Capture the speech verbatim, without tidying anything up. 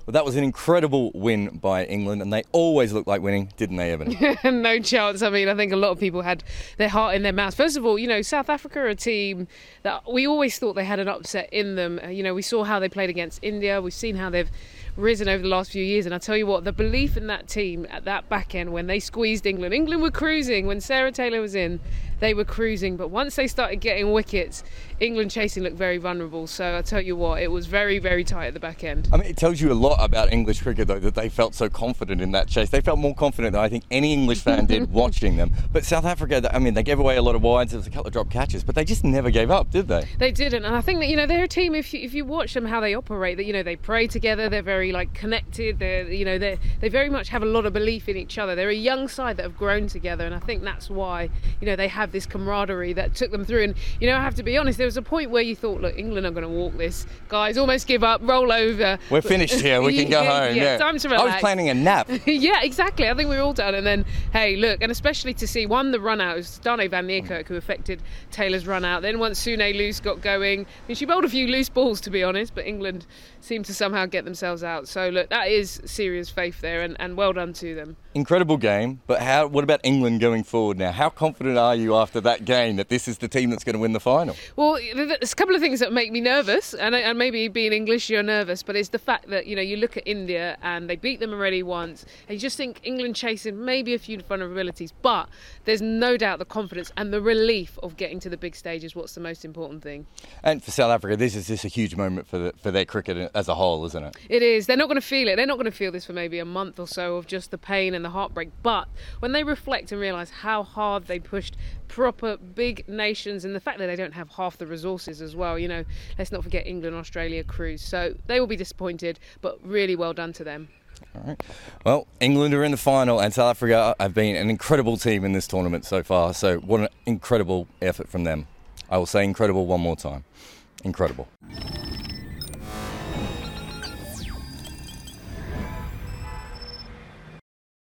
Well, that was an incredible win by England, and they always looked like winning, didn't they, Evan? No chance. I mean, I think a lot of people had their heart in their mouths. First of all, you know, South Africa are a team that we always thought they had an upset in them. You know, we saw how they played against India. We've seen how they've risen over the last few years, and I tell you what, the belief in that team at that back end when they squeezed England, England were cruising when Sarah Taylor was in, they were cruising, but once they started getting wickets, England chasing looked very vulnerable. So I tell you what, it was very, very tight at the back end. I mean, it tells you a lot about English cricket, though, that they felt so confident in that chase. They felt more confident than I think any English fan did watching them. But South Africa, I mean, they gave away a lot of wides, there was a couple of drop catches, but they just never gave up, did they? They didn't, and I think that, you know, they're a team, if you, if you watch them, how they operate, that, you know, they pray together, they're very, like, connected, they're, you know, they they very much have a lot of belief in each other. They're a young side that have grown together, and I think that's why, you know, they have this camaraderie that took them through. And, you know, I have to be honest, there was a point where you thought, look, England are going to walk this. Guys, almost give up, roll over. We're finished here, we can go yeah, home. Yeah, Yeah, time to relax. I was planning a nap. Yeah, exactly. I think we were all done. And then, hey, look, and especially to see, one, the run out, it was Dane van Niekerk who affected Taylor's run out. Then once Sune Loose got going, I mean, she bowled a few loose balls, to be honest, but England seemed to somehow get themselves out. So, look, that is serious faith there, and, and well done to them. Incredible game, but how? What about England going forward now? How confident are you after that game that this is the team that's going to win the final? Well, there's a couple of things that make me nervous, and, and maybe being English you're nervous, but it's the fact that, you know, you look at India and they beat them already once, and you just think England chasing maybe a few vulnerabilities, but there's no doubt the confidence and the relief of getting to the big stage is what's the most important thing. And for South Africa, this is just a huge moment for the, for their cricket as a whole, isn't it? It is. They're not going to feel it. They're not going to feel this for maybe a month or so of just the pain and the heartbreak, but when they reflect and realise how hard they pushed proper big nations, and the fact that they don't have half the resources as well, you know, let's not forget England, Australia cruise, so they will be disappointed, but really well done to them. All right. Well, England are in the final, and South Africa have been an incredible team in this tournament so far, so what an incredible effort from them. I will say incredible one more time. Incredible.